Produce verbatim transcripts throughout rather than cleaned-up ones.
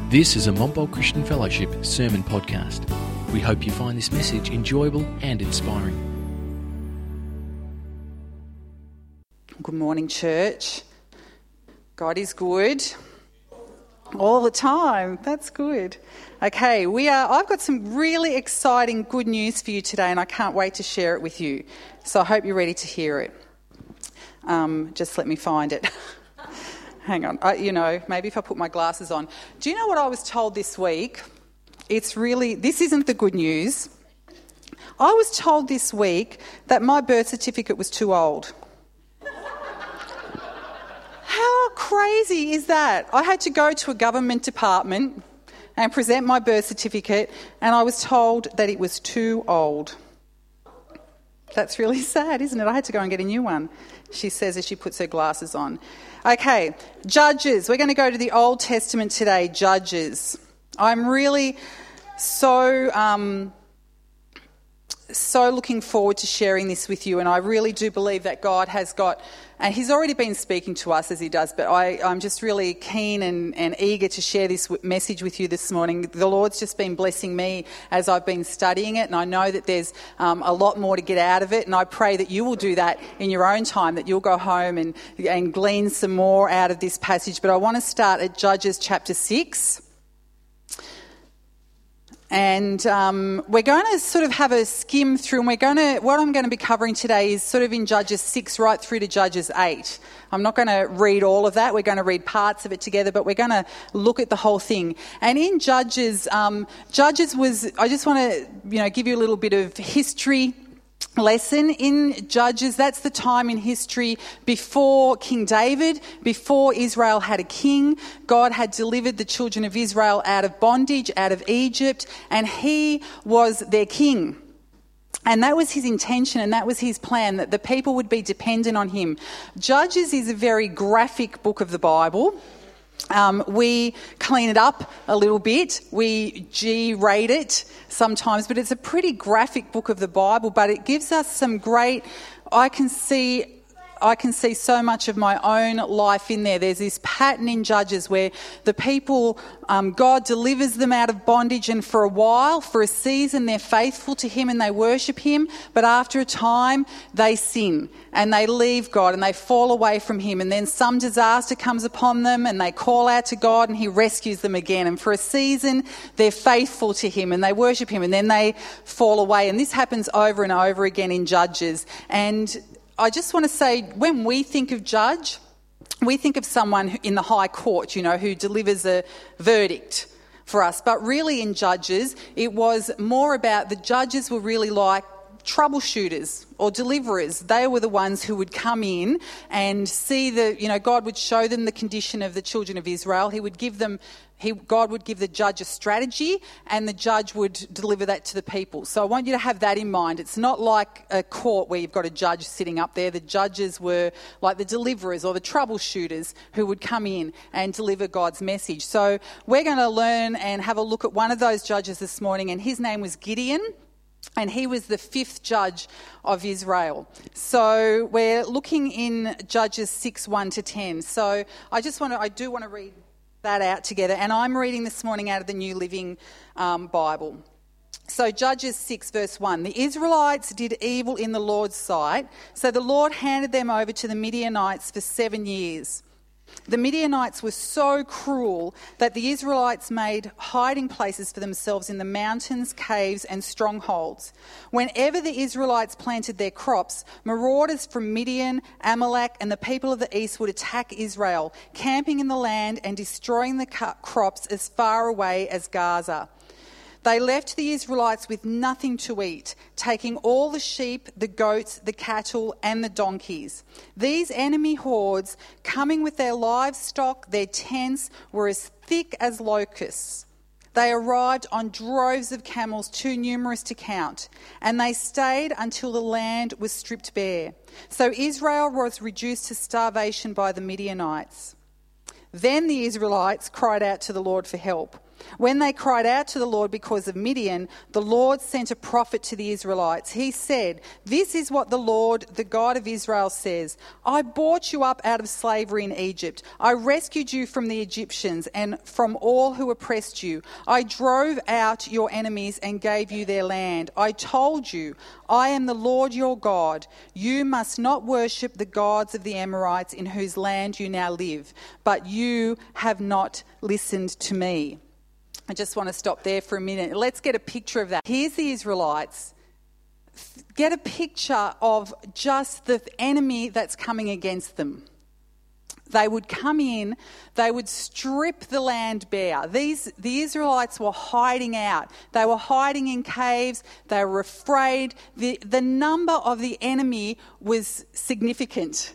This is a Montbult Christian Fellowship sermon podcast. We hope you find this message enjoyable and inspiring. Good morning, church. God is good all the time. That's good. Okay, we are. I've got some really exciting good news for you today, and I can't wait to share it with you. So I hope you're ready to hear it. Um, just let me find it. Hang on. I, you know, maybe if I put my glasses on. Do you know what I was told this week? It's really, this isn't the good news. I was told this week that my birth certificate was too old. How crazy is that? I had to go to a government department and present my birth certificate, and I was told that it was too old. That's really sad, isn't it? I had to go and get a new one, she says as she puts her glasses on. Okay, Judges. We're going to go to the Old Testament today, Judges. I'm really so um, so looking forward to sharing this with you, and I really do believe that God has got, and He's already been speaking to us as He does, but I, I'm just really keen and, and eager to share this w- message with you this morning. The Lord's just been blessing me as I've been studying it, and I know that there's um, a lot more to get out of it, and I pray that you will do that in your own time, that you'll go home and, and glean some more out of this passage. But I want to start at Judges chapter six. And um, we're going to sort of have a skim through, and we're going to, what I'm going to be covering today is sort of in Judges six right through to Judges eight. I'm not going to read all of that. We're going to read parts of it together, but we're going to look at the whole thing. And in Judges, um, Judges was, I just want to, you know, give you a little bit of history lesson. In Judges, that's the time in history before King David, before Israel had a king. God had delivered the children of Israel out of bondage, out of Egypt, and He was their king. And that was His intention, and that was His plan, that the people would be dependent on Him. Judges is a very graphic book of the Bible. Um, we clean it up a little bit, we G-rate it sometimes, but it's a pretty graphic book of the Bible, but it gives us some great, I can see I can see so much of my own life in there. There's this pattern in Judges where the people, um, God delivers them out of bondage, and for a while, for a season, they're faithful to Him and they worship Him, but after a time, they sin and they leave God and they fall away from Him, and then some disaster comes upon them and they call out to God and He rescues them again, and for a season, they're faithful to Him and they worship Him, and then they fall away, and this happens over and over again in Judges. And I just want to say, when we think of judge, we think of someone in the high court, you know, who delivers a verdict for us. But really in Judges, it was more about, the judges were really like troubleshooters or deliverers. They were the ones who would come in and see the, you know, God would show them the condition of the children of Israel. He would give them, he, God would give the judge a strategy, and the judge would deliver that to the people. So I want you to have that in mind. It's not like a court where you've got a judge sitting up there. The judges were like the deliverers or the troubleshooters who would come in and deliver God's message. So we're going to learn and have a look at one of those judges this morning, and his name was Gideon. And he was the fifth judge of Israel. So we're looking in Judges six, one to ten. So I just want to, I do want to read that out together. And I'm reading this morning out of the New Living um, Bible. So Judges six verse one, the Israelites did evil in the Lord's sight, so the Lord handed them over to the Midianites for seven years. The Midianites were so cruel that the Israelites made hiding places for themselves in the mountains, caves and strongholds. Whenever the Israelites planted their crops, marauders from Midian, Amalek and the people of the east would attack Israel, camping in the land and destroying the crops as far away as Gaza. They left the Israelites with nothing to eat, taking all the sheep, the goats, the cattle and the donkeys. These enemy hordes, coming with their livestock, their tents, were as thick as locusts. They arrived on droves of camels too numerous to count, and they stayed until the land was stripped bare. So Israel was reduced to starvation by the Midianites. Then the Israelites cried out to the Lord for help. When they cried out to the Lord because of Midian, the Lord sent a prophet to the Israelites. He said, "This is what the Lord, the God of Israel, says. I brought you up out of slavery in Egypt. I rescued you from the Egyptians and from all who oppressed you. I drove out your enemies and gave you their land. I told you, I am the Lord your God. You must not worship the gods of the Amorites in whose land you now live, but you have not listened to me." I just want to stop there for a minute. Let's get a picture of that. Here's the Israelites. Get a picture of just the enemy that's coming against them. They would come in, they would strip the land bare. These, the Israelites were hiding out. They were hiding in caves. They were afraid. The, the number of the enemy was significant.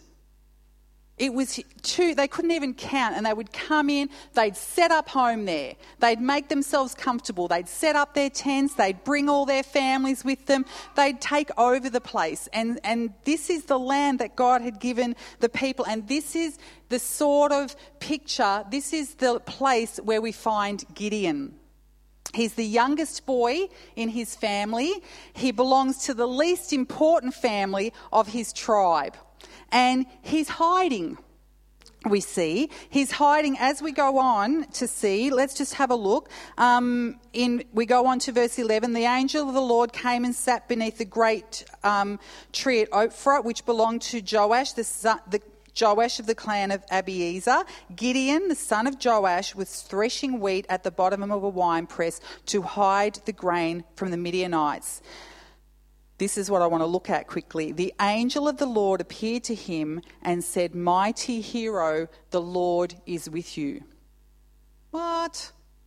It was too, they couldn't even count, and they would come in, they'd set up home there. They'd make themselves comfortable. They'd set up their tents. They'd bring all their families with them. They'd take over the place. And, and this is the land that God had given the people. And this is the sort of picture, this is the place where we find Gideon. He's the youngest boy in his family. He belongs to the least important family of his tribe. And he's hiding, we see. He's hiding as we go on to see. Let's just have a look. Um, in We go on to verse eleven. The angel of the Lord came and sat beneath the great um, tree at Ophrah, which belonged to Joash, the son, the Joash of the clan of Abiezer. Gideon, the son of Joash, was threshing wheat at the bottom of a winepress to hide the grain from the Midianites. This is what I want to look at quickly. The angel of the Lord appeared to him and said, "Mighty hero, the Lord is with you." What?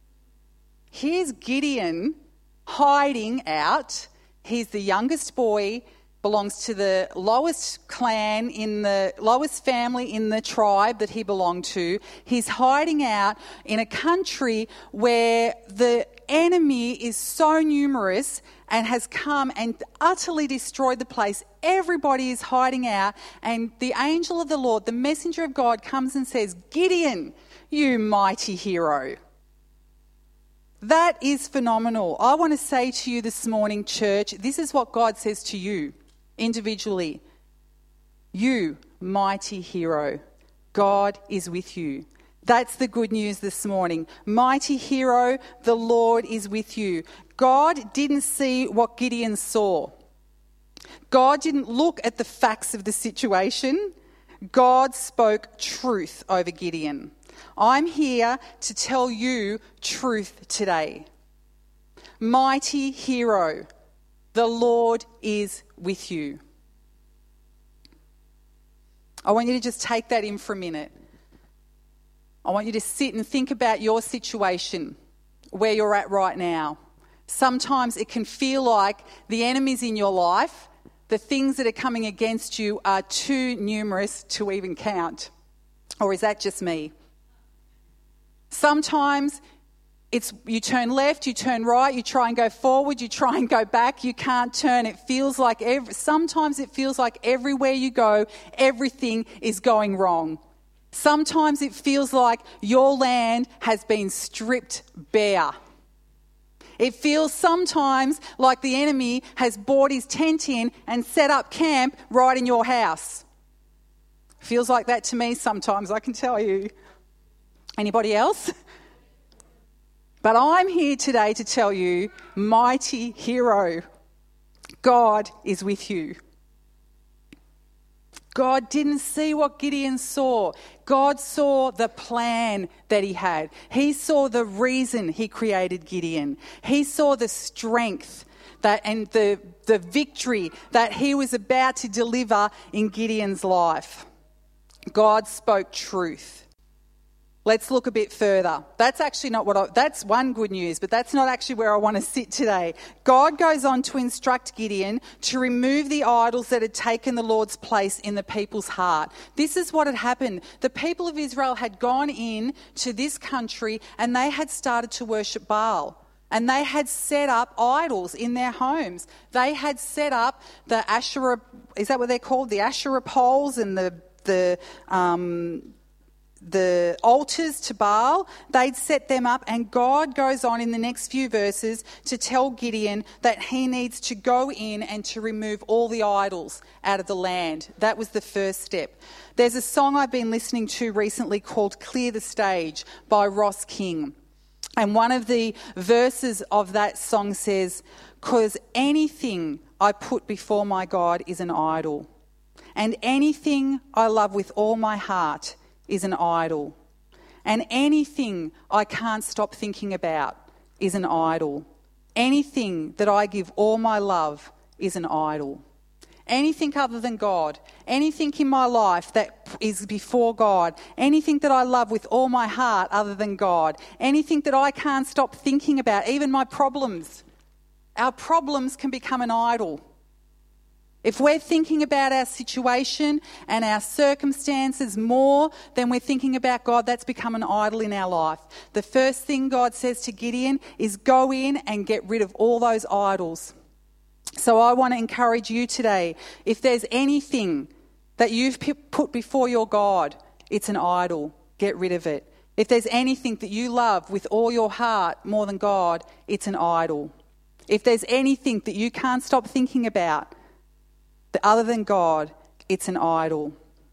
Here's Gideon hiding out. He's the youngest boy, belongs to the lowest clan in the lowest family in the tribe that he belonged to. He's hiding out in a country where the enemy is so numerous and has come and utterly destroyed the place. Everybody is hiding out, and the angel of the Lord, the messenger of God, comes and says, "Gideon, you mighty hero." That is phenomenal. I want to say to you this morning, church, this is what God says to you individually. You, mighty hero, God is with you. That's the good news this morning. Mighty hero, the Lord is with you. God didn't see what Gideon saw. God didn't look at the facts of the situation. God spoke truth over Gideon. I'm here to tell you truth today. Mighty hero, the Lord is with you. I want you to just take that in for a minute. I want you to sit and think about your situation, where you're at right now. Sometimes it can feel like the enemies in your life, the things that are coming against you, are too numerous to even count. Or is that just me? Sometimes it's you turn left, you turn right, you try and go forward, you try and go back, you can't turn. It feels like every, sometimes it feels like everywhere you go, everything is going wrong. Sometimes it feels like your land has been stripped bare. It feels sometimes like the enemy has brought his tent in and set up camp right in your house. Feels like that to me sometimes, I can tell you. Anybody else? But I'm here today to tell you, mighty hero, God is with you. God didn't see what Gideon saw. God saw the plan that he had. He saw the reason he created Gideon. He saw the strength that and the, the victory that he was about to deliver in Gideon's life. God spoke truth. Let's look a bit further. That's actually not what I, that's one good news, but that's not actually where I want to sit today. God goes on to instruct Gideon to remove the idols that had taken the Lord's place in the people's heart. This is what had happened. The people of Israel had gone in to this country and they had started to worship Baal. And they had set up idols in their homes. They had set up the Asherah, is that what they're called? The Asherah poles and the, the, um, the altars to Baal. They'd set them up, and God goes on in the next few verses to tell Gideon that he needs to go in and to remove all the idols out of the land. That was the first step. There's a song I've been listening to recently called Clear the Stage by Ross King. And one of the verses of that song says, "'Cause anything I put before my God is an idol, and anything I love with all my heart is an idol, and anything I can't stop thinking about is an idol. Anything that I give all my love is an idol." Anything other than God, anything in my life that is before God, anything that I love with all my heart other than God, anything that I can't stop thinking about, even my problems. Our problems can become an idol. If we're thinking about our situation and our circumstances more than we're thinking about God, that's become an idol in our life. The first thing God says to Gideon is go in and get rid of all those idols. So I want to encourage you today, if there's anything that you've put before your God, it's an idol. Get rid of it. If there's anything that you love with all your heart more than God, it's an idol. If there's anything that you can't stop thinking about other than God, it's an idol.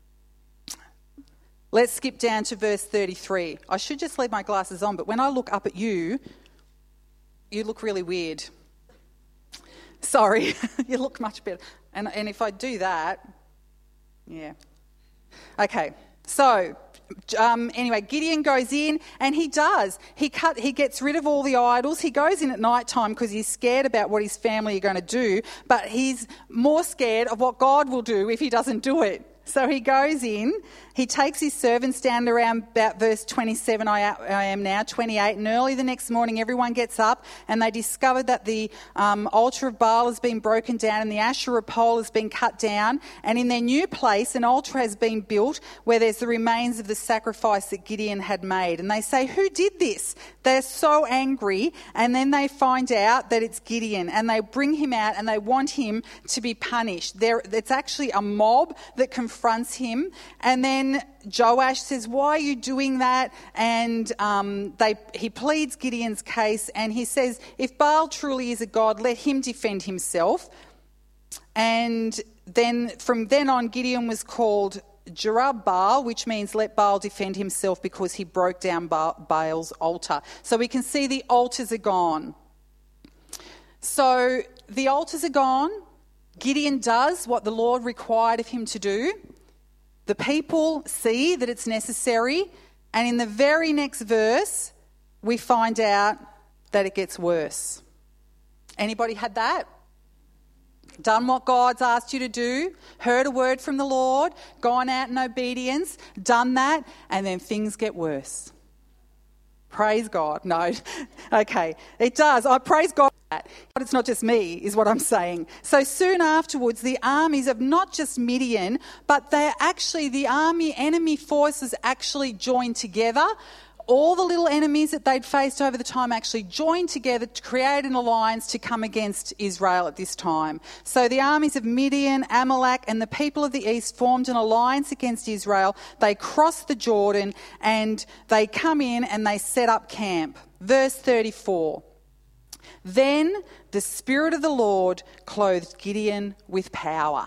Let's skip down to verse thirty-three. I should just leave my glasses on, but when I look up at you, you look really weird. Sorry, you look much better. And, and if I do that, yeah. Okay, so um, anyway, Gideon goes in and he does. He cut. He gets rid of all the idols. He goes in at night time because he's scared about what his family are going to do, but he's more scared of what God will do if he doesn't do it. So he goes in, he takes his servants down to around about verse twenty-seven, I, I am now, twenty-eight, and early the next morning everyone gets up and they discover that the um, altar of Baal has been broken down and the Asherah pole has been cut down, and in their new place an altar has been built where there's the remains of the sacrifice that Gideon had made. And they say, who did this? They're so angry, and then they find out that it's Gideon, and they bring him out and they want him to be punished. There, it's actually a mob that confronts him, and then Joash says, why are you doing that? And um, they, he pleads Gideon's case, and he says, if Baal truly is a god, let him defend himself. And then from then on, Gideon was called Jerubbaal, which means let Baal defend himself, because he broke down ba- Baal's altar. So we can see the altars are gone. So the altars are gone. Gideon does what the Lord required of him to do. The people see that it's necessary, and in the very next verse, we find out that it gets worse. Anybody had that? Done what God's asked you to do, heard a word from the Lord, gone out in obedience, done that, and then things get worse. Praise God. No. Okay. It does. I praise God for that. But it's not just me, is what I'm saying. So soon afterwards, the armies of not just Midian, but they're actually, the army enemy forces actually joined together. All the little enemies that they'd faced over the time actually joined together to create an alliance to come against Israel at this time. So the armies of Midian, Amalek, and the people of the east formed an alliance against Israel. They crossed the Jordan and they come in and they set up camp. Verse thirty-four. Then the Spirit of the Lord clothed Gideon with power.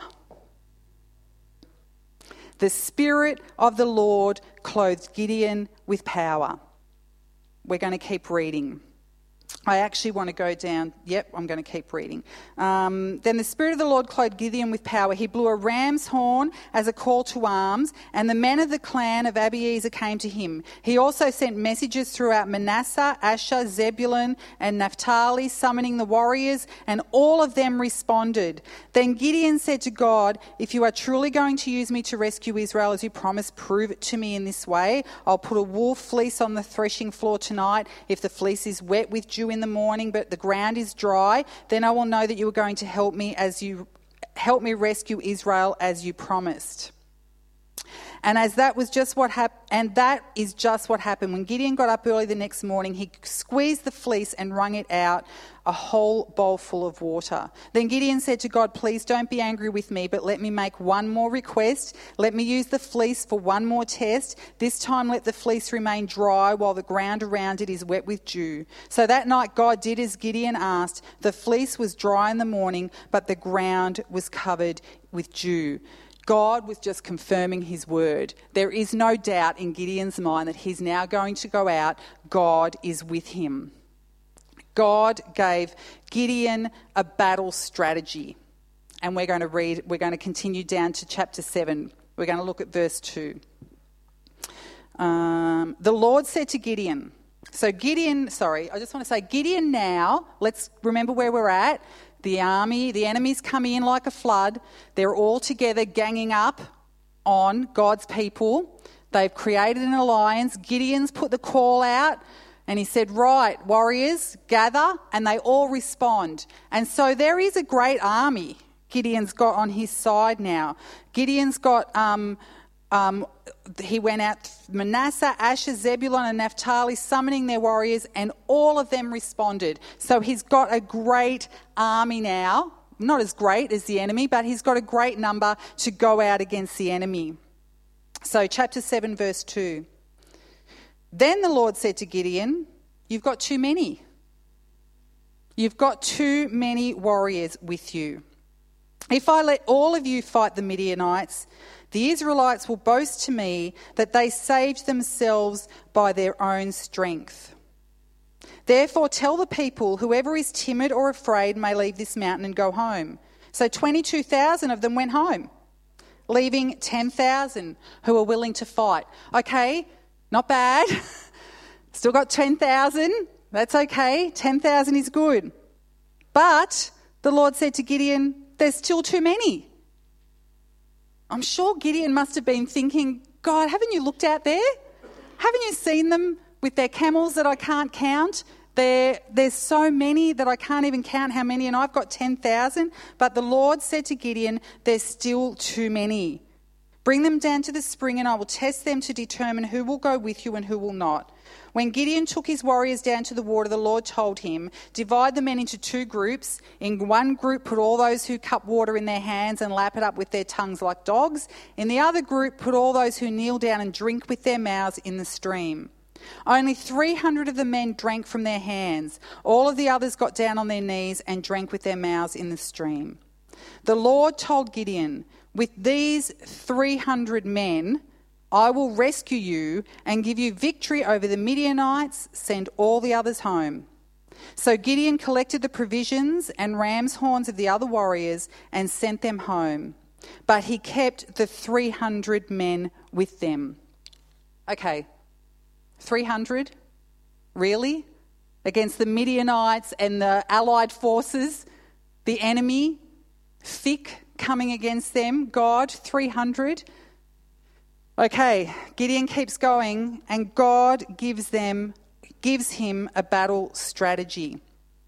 The Spirit of the Lord clothed Gideon with power. We're going to keep reading. I actually want to go down. Yep, I'm going to keep reading. Um, then the Spirit of the Lord clothed Gideon with power. He blew a ram's horn as a call to arms, and the men of the clan of Abiezer came to him. He also sent messages throughout Manasseh, Asher, Zebulun, and Naphtali, summoning the warriors, and all of them responded. Then Gideon said to God, if you are truly going to use me to rescue Israel as you promised, prove it to me in this way. I'll put a wool fleece on the threshing floor tonight. If the fleece is wet with dew in the morning, but the ground is dry, then I will know that you are going to help me as you help me rescue Israel as you promised. And as that was just what hap- and that is just what happened. When Gideon got up early the next morning, he squeezed the fleece and wrung it out, a whole bowl full of water. Then Gideon said to God, "Please don't be angry with me, but let me make one more request. Let me use the fleece for one more test. This time let the fleece remain dry while the ground around it is wet with dew." So that night God did as Gideon asked. The fleece was dry in the morning, but the ground was covered with dew. God was just confirming his word. There is no doubt in Gideon's mind that he's now going to go out. God is with him. God gave Gideon a battle strategy. And we're going to read, we're going to continue down to chapter seven. We're going to look at verse two. Um, the Lord said to Gideon, so Gideon, sorry, I just want to say Gideon now, let's remember where we're at. The army, the enemies come in like a flood. They're all together ganging up on God's people. They've created an alliance. Gideon's put the call out and he said, right, warriors, gather, and they all respond. And so there is a great army Gideon's got on his side now. Gideon's got, um, um, he went out, Manasseh, Asher, Zebulun and Naphtali, summoning their warriors, and all of them responded. So he's got a great army now, not as great as the enemy, but he's got a great number to go out against the enemy. So chapter seven, verse two. Then the Lord said to Gideon, "You've got too many. You've got too many warriors with you. If I let all of you fight the Midianites, the Israelites will boast to me that they saved themselves by their own strength. Therefore tell the people, whoever is timid or afraid may leave this mountain and go home." So twenty-two thousand of them went home, leaving ten thousand who were willing to fight. Okay, not bad. Still got ten thousand. That's okay. ten thousand is good. But the Lord said to Gideon, "There's still too many." I'm sure Gideon must have been thinking, God, haven't you looked out there? Haven't you seen them with their camels that I can't count? There, there's so many that I can't even count how many, and I've got ten thousand. But the Lord said to Gideon, "There's still too many. Bring them down to the spring and I will test them to determine who will go with you and who will not." When Gideon took his warriors down to the water, the Lord told him, "Divide the men into two groups. In one group put all those who cup water in their hands and lap it up with their tongues like dogs. In the other group put all those who kneel down and drink with their mouths in the stream." Only three hundred of the men drank from their hands. All of the others got down on their knees and drank with their mouths in the stream. The Lord told Gideon, "With these three hundred men, I will rescue you and give you victory over the Midianites. Send all the others home." So Gideon collected the provisions and ram's horns of the other warriors and sent them home. But he kept the three hundred men with them. Okay, three hundred? Really? Against the Midianites and the allied forces, the enemy, thick coming against them, God, three hundred. Okay, Gideon keeps going and God gives them, gives him a battle strategy.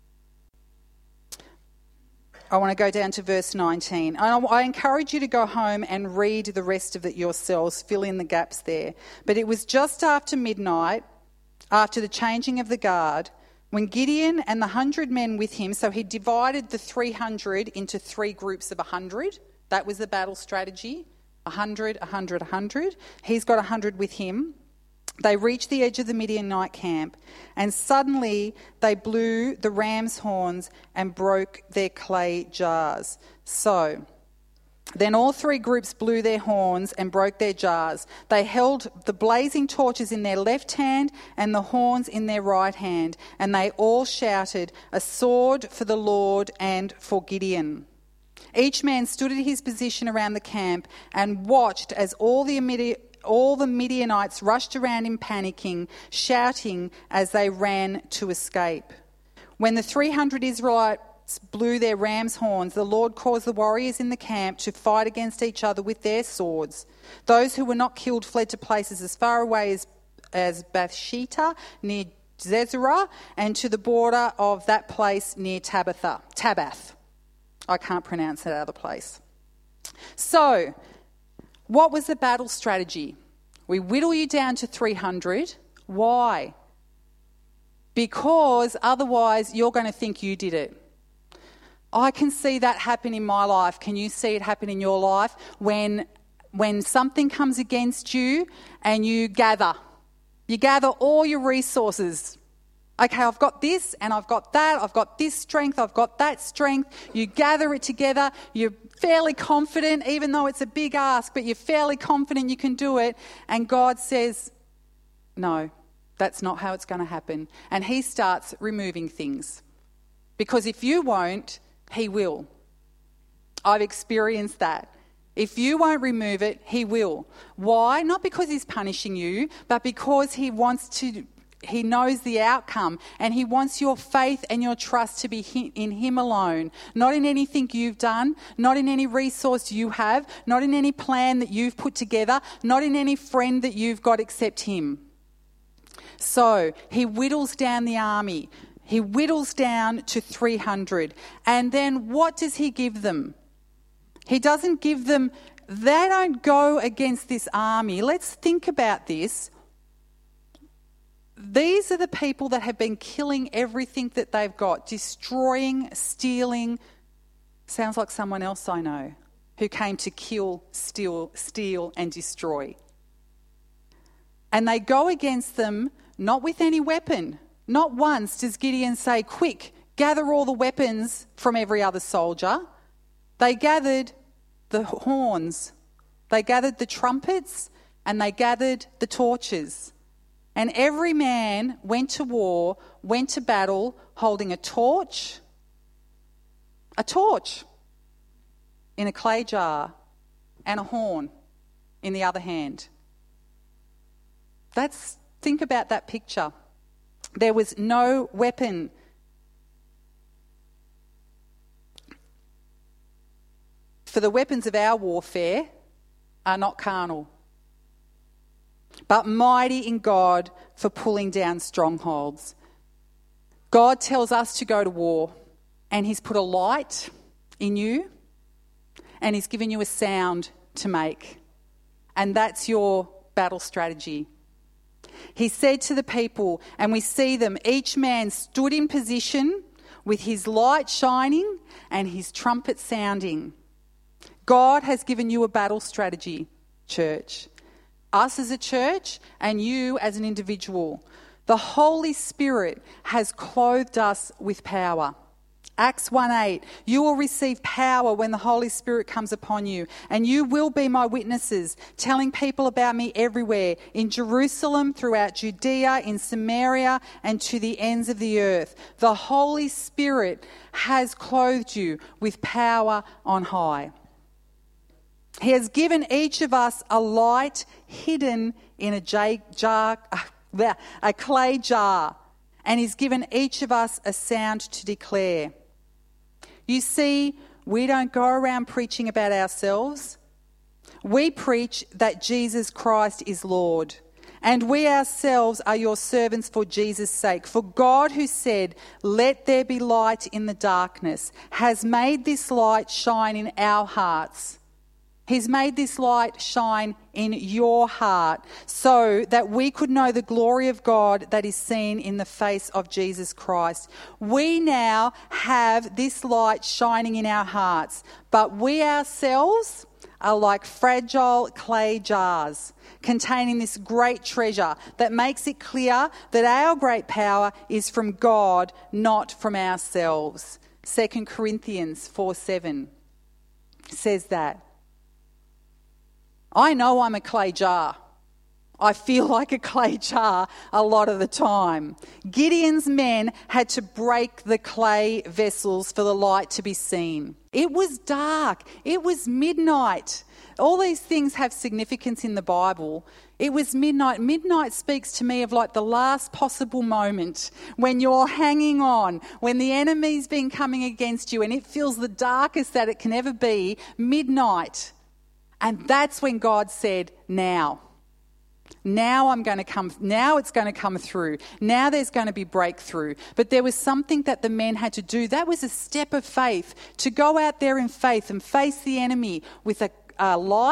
I want to go down to verse nineteen. I, I encourage you to go home and read the rest of it yourselves, fill in the gaps there. But it was just after midnight, after the changing of the guard, when Gideon and the hundred men with him, so he divided the three hundred into three groups of a hundred. That was the battle strategy. A hundred, a hundred, a hundred. He's got a hundred with him. They reached the edge of the Midianite camp, and suddenly they blew the ram's horns and broke their clay jars. So then all three groups blew their horns and broke their jars. They held the blazing torches in their left hand and the horns in their right hand, and they all shouted, "A sword for the Lord and for Gideon." Each man stood at his position around the camp and watched as all the Midi- all the Midianites rushed around him panicking, shouting as they ran to escape. When the three hundred Israelites blew their ram's horns, the Lord caused the warriors in the camp to fight against each other with their swords. Those who were not killed fled to places as far away as, as Bathsheba near Zezerah and to the border of that place near Tabitha, Tabath. I can't pronounce that other place. So, What was the battle strategy? We whittle you down to three hundred. Why? Because otherwise you're going to think you did it. I can see that happen in my life. Can you see it happen in your life? When, when something comes against you and you gather. You gather all your resources. Okay, I've got this and I've got that. I've got this strength. I've got that strength. You gather it together. You're fairly confident, even though it's a big ask, but you're fairly confident you can do it. And God says, no, that's not how it's going to happen. And he starts removing things. Because if you won't, he will. I've experienced that. If you won't remove it, he will. Why? Not because he's punishing you, but because he wants to, he knows the outcome, and he wants your faith and your trust to be in him alone. Not in anything you've done, not in any resource you have, not in any plan that you've put together, not in any friend that you've got except him. So he whittles down the army. He whittles down to three hundred. And then what does he give them? He doesn't give them, they don't go against this army. Let's think about this. These are the people that have been killing everything that they've got, destroying, stealing. Sounds like someone else I know who came to kill, steal, steal and destroy. And they go against them not with any weapon. Not once does Gideon say, quick, gather all the weapons from every other soldier. They gathered the horns, they gathered the trumpets, and they gathered the torches. And every man went to war, went to battle, holding a torch, a torch in a clay jar, and a horn in the other hand. That's, think about that picture. There was no weapon. For the weapons of our warfare are not carnal, but mighty in God for pulling down strongholds. God tells us to go to war, and he's put a light in you, and he's given you a sound to make. And that's your battle strategy. He said to the people, and we see them, each man stood in position with his light shining and his trumpet sounding. God has given you a battle strategy, church. Us as a church and you as an individual. The Holy Spirit has clothed us with power. Acts one eight, you will receive power when the Holy Spirit comes upon you, and you will be my witnesses, telling people about me everywhere, in Jerusalem, throughout Judea, in Samaria, and to the ends of the earth. The Holy Spirit has clothed you with power on high. He has given each of us a light hidden in a jar, a clay jar, and he's given each of us a sound to declare. You see, we don't go around preaching about ourselves. We preach that Jesus Christ is Lord, and we ourselves are your servants for Jesus' sake. For God, who said, "Let there be light in the darkness," has made this light shine in our hearts. He's made this light shine in your heart so that we could know the glory of God that is seen in the face of Jesus Christ. We now have this light shining in our hearts, but we ourselves are like fragile clay jars containing this great treasure that makes it clear that our great power is from God, not from ourselves. Second Corinthians four seven says that. I know I'm a clay jar. I feel like a clay jar a lot of the time. Gideon's men had to break the clay vessels for the light to be seen. It was dark. It was midnight. All these things have significance in the Bible. It was midnight. Midnight speaks to me of like the last possible moment when you're hanging on, when the enemy's been coming against you and it feels the darkest that it can ever be. Midnight. And that's when God said, now. Now I'm going to come, now it's going to come through. Now there's going to be breakthrough. But there was something that the men had to do. That was a step of faith, to go out there in faith and face the enemy with a, a light,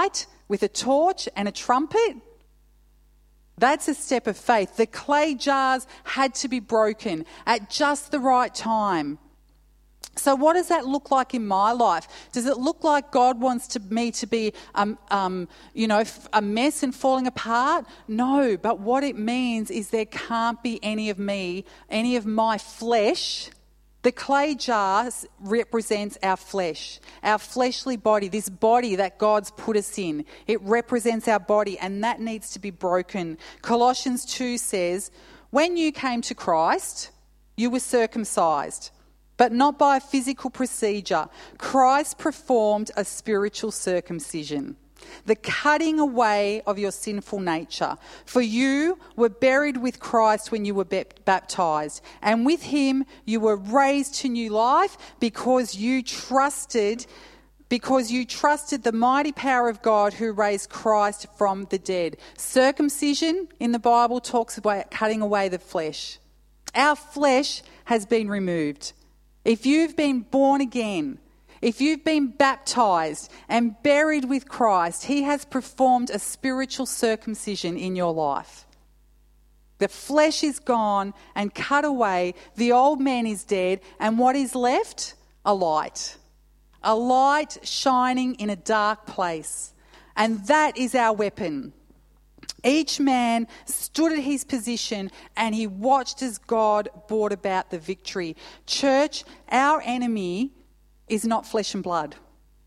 with a torch and a trumpet? That's a step of faith. The clay jars had to be broken at just the right time. So what does that look like in my life? Does it look like God wants to, me to be, um, um, you know, a mess and falling apart? No, but what it means is there can't be any of me, any of my flesh. The clay jar represents our flesh, our fleshly body, this body that God's put us in. It represents our body, and that needs to be broken. Colossians two says, when you came to Christ, you were circumcised, but not by a physical procedure. Christ performed a spiritual circumcision, the cutting away of your sinful nature. For you were buried with Christ when you were baptized, and with him you were raised to new life because you trusted because you trusted the mighty power of God who raised Christ from the dead. Circumcision in the Bible talks about cutting away the flesh. Our flesh has been removed. If you've been born again, if you've been baptized and buried with Christ, he has performed a spiritual circumcision in your life. The flesh is gone and cut away. The old man is dead. And what is left? A light. A light shining in a dark place. And that is our weapon. Each man stood at his position and he watched as God brought about the victory. Church, our enemy is not flesh and blood.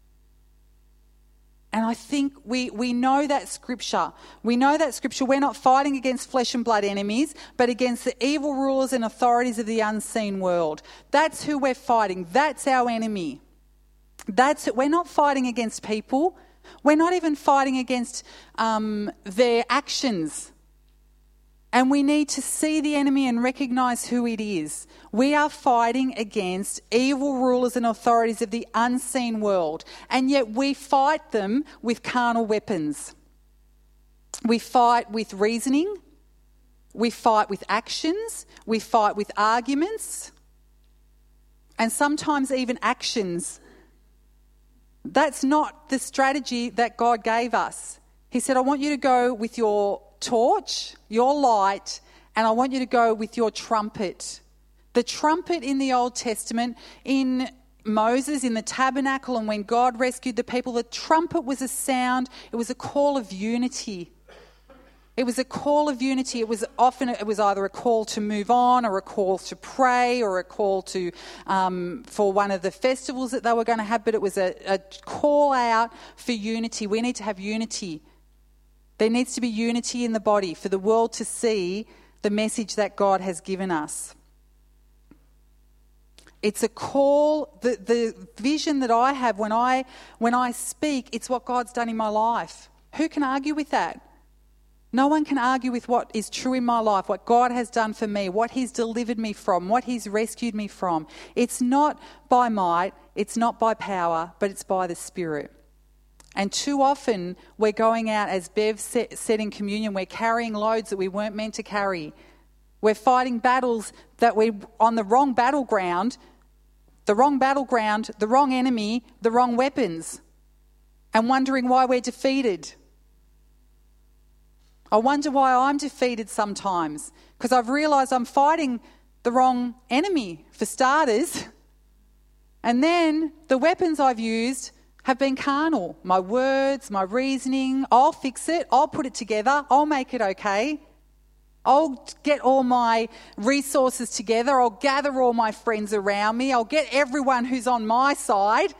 And I think we, we know that scripture. We know that scripture. We're not fighting against flesh and blood enemies, but against the evil rulers and authorities of the unseen world. That's who we're fighting. That's our enemy. That's it. We're not fighting against people. We're not even fighting against um, their actions. And we need to see the enemy and recognise who it is. We are fighting against evil rulers and authorities of the unseen world. And yet we fight them with carnal weapons. We fight with reasoning. We fight with actions. We fight with arguments. And sometimes even actions. That's not the strategy that God gave us. He said, I want you to go with your torch, your light, and I want you to go with your trumpet. The trumpet in the Old Testament, in Moses, in the tabernacle, and when God rescued the people, the trumpet was a sound, it was a call of unity. It was a call of unity. It was often, it was either a call to move on or a call to pray or a call to, um, for one of the festivals that they were going to have, but it was a, a call out for unity. We need to have unity. There needs to be unity in the body for the world to see the message that God has given us. It's a call, the, the vision that I have when I when I speak, it's what God's done in my life. Who can argue with that? No one can argue with what is true in my life, what God has done for me, what he's delivered me from, what he's rescued me from. It's not by might, it's not by power, but it's by the Spirit. And too often we're going out, as Bev said in communion, we're carrying loads that we weren't meant to carry. We're fighting battles that we're on the wrong battleground, the wrong battleground, the wrong enemy, the wrong weapons, and wondering why we're defeated. I wonder why I'm defeated sometimes, because I've realised I'm fighting the wrong enemy, for starters. And then the weapons I've used have been carnal. My words, my reasoning, I'll fix it, I'll put it together, I'll make it okay. I'll get all my resources together, I'll gather all my friends around me, I'll get everyone who's on my side.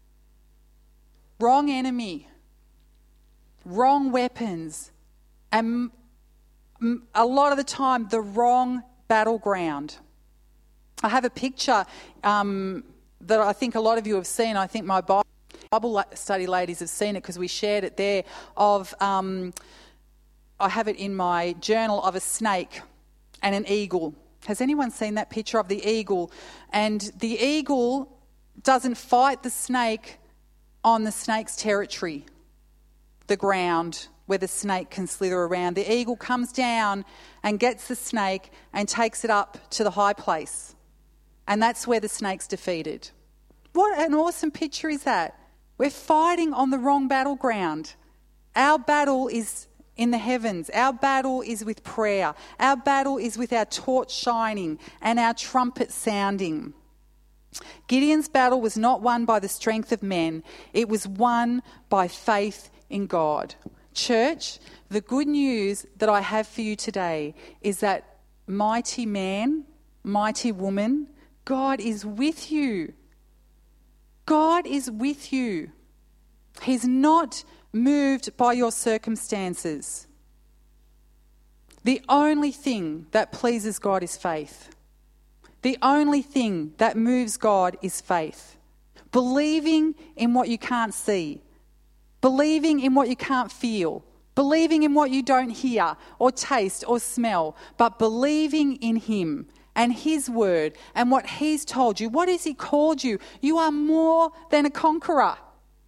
Wrong enemy. Wrong weapons. And a lot of the time, the wrong battleground. I have a picture um, that I think a lot of you have seen. I think my Bible study ladies have seen it because we shared it there. Of um, I have it in my journal of a snake and an eagle. Has anyone seen that picture of the eagle? And the eagle doesn't fight the snake on the snake's territory, the ground where the snake can slither around. The eagle comes down and gets the snake and takes it up to the high place. And that's where the snake's defeated. What an awesome picture is that? We're fighting on the wrong battleground. Our battle is in the heavens. Our battle is with prayer. Our battle is with our torch shining and our trumpet sounding. Gideon's battle was not won by the strength of men. It was won by faith in God. Church, the good news that I have for you today is that mighty man, mighty woman, God is with you. God is with you. He's not moved by your circumstances. The only thing that pleases God is faith. The only thing that moves God is faith. Believing in what you can't see. Believing in what you can't feel. Believing in what you don't hear or taste or smell. But believing in Him and His word and what He's told you. What has He called you? You are more than a conqueror.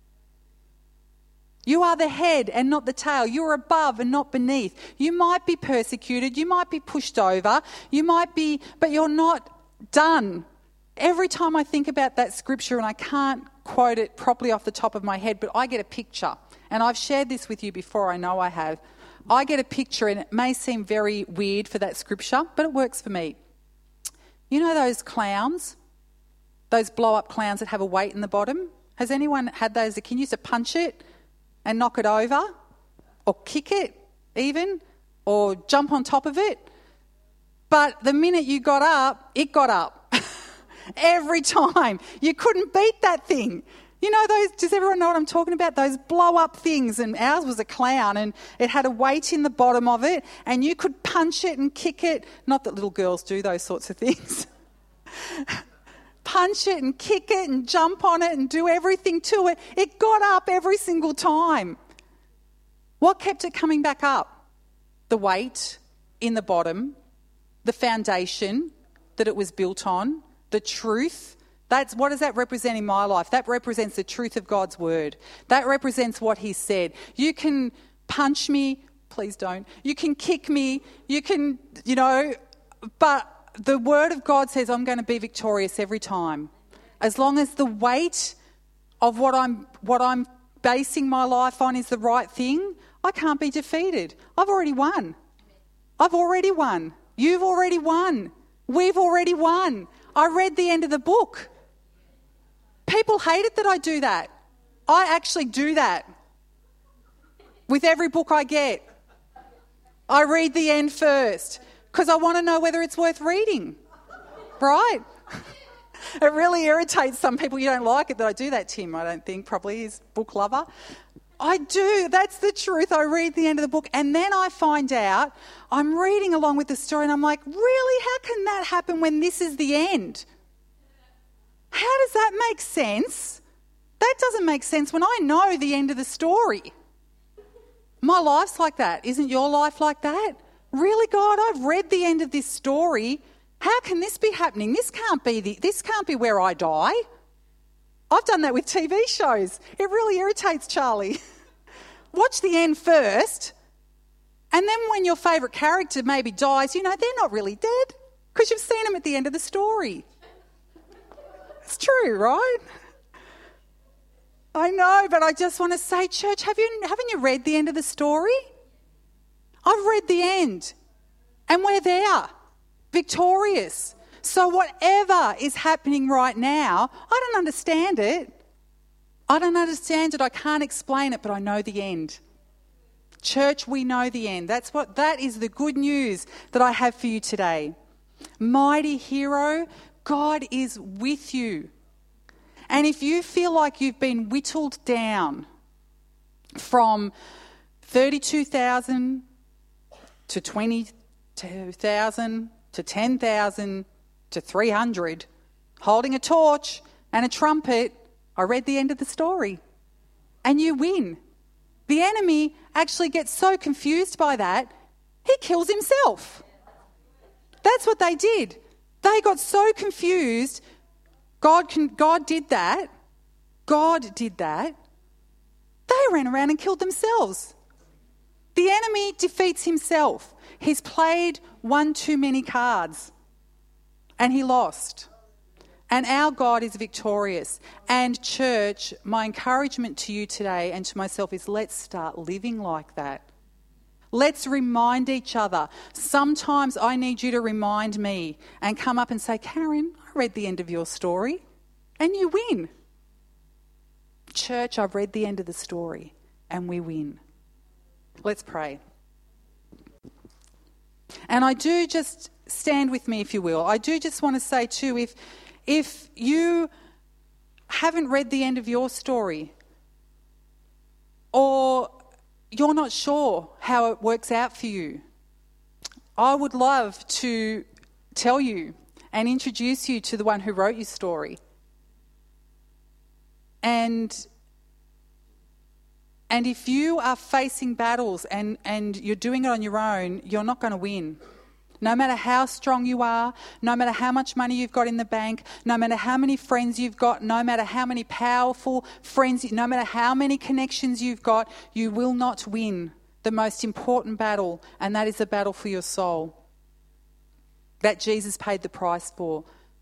You are the head and not the tail. You are above and not beneath. You might be persecuted. You might be pushed over. You might be, but you're not done. Every time I think about that scripture, and I can't quote it properly off the top of my head, but I get a picture. And I've shared this with you before, I know I have. I get a picture, and it may seem very weird for that scripture, but it works for me. You know those clowns? Those blow-up clowns that have a weight in the bottom? Has anyone had those? Can you used to punch it and knock it over? Or kick it even? Or jump on top of it? But the minute you got up, it got up. Every time. You couldn't beat that thing. You know those, does everyone know what I'm talking about? Those blow-up things, and ours was a clown, and it had a weight in the bottom of it, and you could punch it and kick it. Not that little girls do those sorts of things. Punch it and kick it and jump on it and do everything to it. It got up every single time. What kept it coming back up? The weight in the bottom, the foundation that it was built on, the truth. That's what does that represent in my life? That represents the truth of God's word. That represents what He said. You can punch me, please don't. You can kick me, you can, you know, but the word of God says I'm going to be victorious every time. As long as the weight of what I'm what I'm basing my life on is the right thing, I can't be defeated. I've already won. I've already won. You've already won. We've already won. I read the end of the book. People hate it that I do that. I actually do that. With every book I get, I read the end first because I want to know whether it's worth reading. Right? It really irritates some people. You don't like it that I do that, Tim, I don't think. Probably he's a book lover. I do. That's the truth. I read the end of the book and then I find out I'm reading along with the story and I'm like, really? How can that happen when this is the end? How does that make sense? That doesn't make sense when I know the end of the story. My life's like that. Isn't your life like that? Really, God, I've read the end of this story. How can this be happening? This can't be the, this can't be where I die. I've done that with T V shows. It really irritates Charlie. Watch the end first, and then when your favourite character maybe dies, you know, they're not really dead because you've seen them at the end of the story. It's true, right? I know, but I just want to say, church, have you, haven't you read the end of the story? I've read the end, and we're there, victorious. So whatever is happening right now, I don't understand it. I don't understand it. I can't explain it, but I know the end. Church, we know the end. That's what, that is the good news that I have for you today. Mighty hero, God is with you. And if you feel like you've been whittled down from thirty-two thousand to twenty-two thousand to ten thousand to three hundred, holding a torch and a trumpet, I read the end of the story. And you win. The enemy actually gets so confused by that, he kills himself. That's what they did. They got so confused. God can, God did that. God did that. They ran around and killed themselves. The enemy defeats himself. He's played one too many cards and he lost. And our God is victorious. And church, my encouragement to you today and to myself is let's start living like that. Let's remind each other. Sometimes I need you to remind me and come up and say, Karen, I read the end of your story and you win. Church, I've read the end of the story and we win. Let's pray. And I do just, stand with me if you will, I do just want to say too, if, if you haven't read the end of your story or you're not sure how it works out for you, I would love to tell you and introduce you to the one who wrote your story. And and if you are facing battles and, and you're doing it on your own, you're not going to win. No matter how strong you are, no matter how much money you've got in the bank, no matter how many friends you've got, no matter how many powerful friends, no matter how many connections you've got, you will not win the most important battle, and that is the battle for your soul that Jesus paid the price for.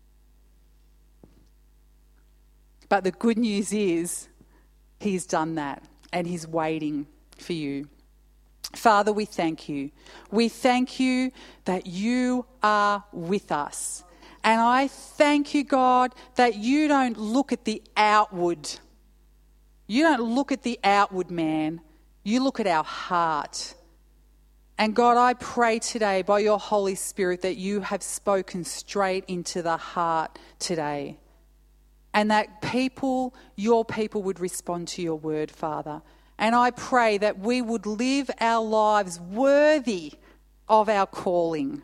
But the good news is he's done that and he's waiting for you. Father, we thank you. We thank you that you are with us. And I thank you, God, that you don't look at the outward. You don't look at the outward man. You look at our heart. And God, I pray today by your Holy Spirit that you have spoken straight into the heart today. And that people, your people, would respond to your word, Father. And I pray that we would live our lives worthy of our calling.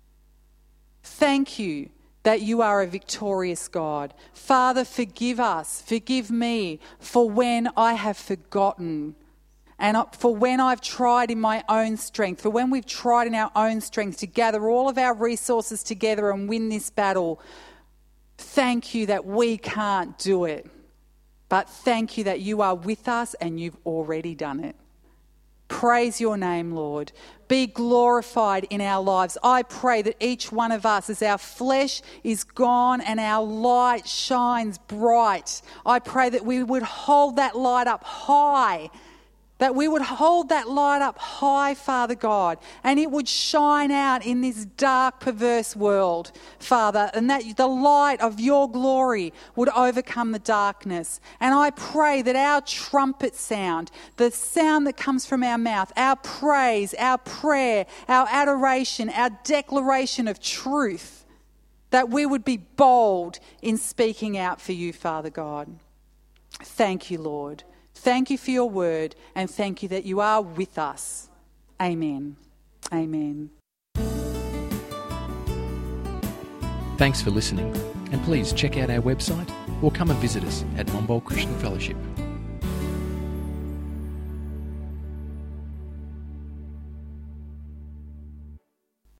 Thank you that you are a victorious God. Father, forgive us, forgive me for when I have forgotten and for when I've tried in my own strength, for when we've tried in our own strength to gather all of our resources together and win this battle. Thank you that we can't do it. But thank you that you are with us and you've already done it. Praise your name, Lord. Be glorified in our lives. I pray that each one of us, as our flesh is gone and our light shines bright, I pray that we would hold that light up high, that we would hold that light up high, Father God, and it would shine out in this dark, perverse world, Father, and that the light of your glory would overcome the darkness. And I pray that our trumpet sound, the sound that comes from our mouth, our praise, our prayer, our adoration, our declaration of truth, that we would be bold in speaking out for you, Father God. Thank you, Lord. Thank you for your word, and thank you that you are with us. Amen. Amen. Thanks for listening, and please check out our website or come and visit us at Monbulk Christian Fellowship.